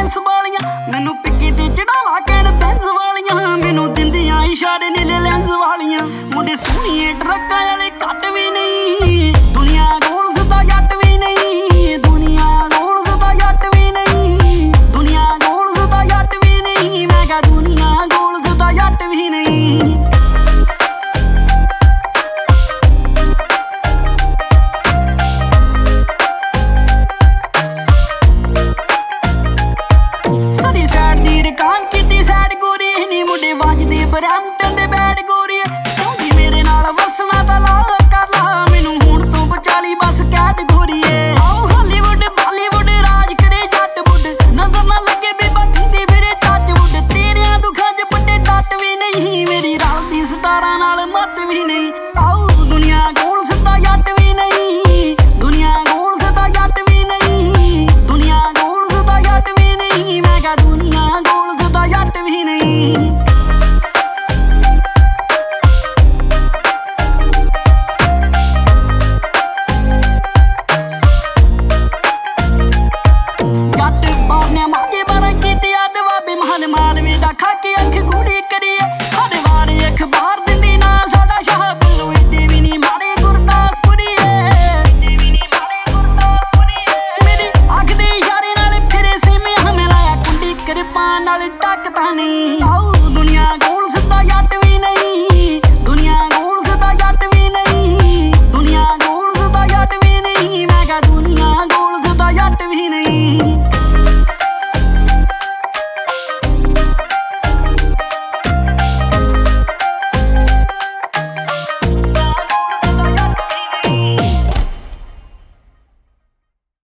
ਬੈਂਸ ਵਾਲੀਆਂ, ਮੈਨੂੰ ਪਿੱਕੀ ਤੇ ਚੜਾ ਲਾ ਕਹਿਣ ਬੈਂਸ ਵਾਲੀਆਂ, ਮੈਨੂੰ ਦਿੰਦੀਆਂ ਇਸ਼ਾਰੇ ਨੀਲੇ ਲੈਂਸ ਵਾਲੀਆਂ। ਮੁੰਡੇ ਸੋਹਣੀਏ ਟਰੱਕਾਂ ਵਾਲੇ ਘੱਟ ਵੀ ਨਹੀਂ, ਦੁਨੀਆ ਗੋਲ ਸੁਦਾ ਜੱਟ ਵੀ ਨਹੀਂ, ਦੁਨੀਆ ਗੋਲ ਸੁਦਾ ਜੱਟ ਵੀ ਨਹੀਂ, ਦੁਨੀਆ ਗੋਲ ਸੁਦਾ ਜੱਟ ਵੀ ਨਹੀਂ, ਮੈਂ ਕਿਹਾ ਦੁਨੀਆ ਗੋਲ ਸੁਦਾ ਜੱਟ ਵੀ ਨਹੀਂ। ਸਰੀ ਸਾਈਡ ਦੀ ਰਕਾਮ ਕੀਤੀ ਸਾਈਡ ਗੋਰੀ ਨੀ, ਮੁੰਡੇ ਵੱਜਦੇ ਬਰੈਂਪਟਨ ਦੇ ਬੈਡ ਗੋਰੀ, ਚਾਹੁੰਦੀ ਮੇਰੇ ਨਾਲ ਵਸਣਾ ਤਾਂ ਲਾ ਕਰ ਲਾ, ਮੈਨੂੰ ਹੁਣ ਤੋਂ ਬਚਾ ਲਈ ਬਸ ਕੈਟਗੋਰੀ ਏ। ਆਓ ਹਾਲੀਵੁੱਡ ਬਾਲੀਵੁੱਡ ਰਾਜ ਕਰੇ ਜੱਟ ਬੁੱਢ, ਨਜ਼ਰ ਨਾ ਲੱਗੇ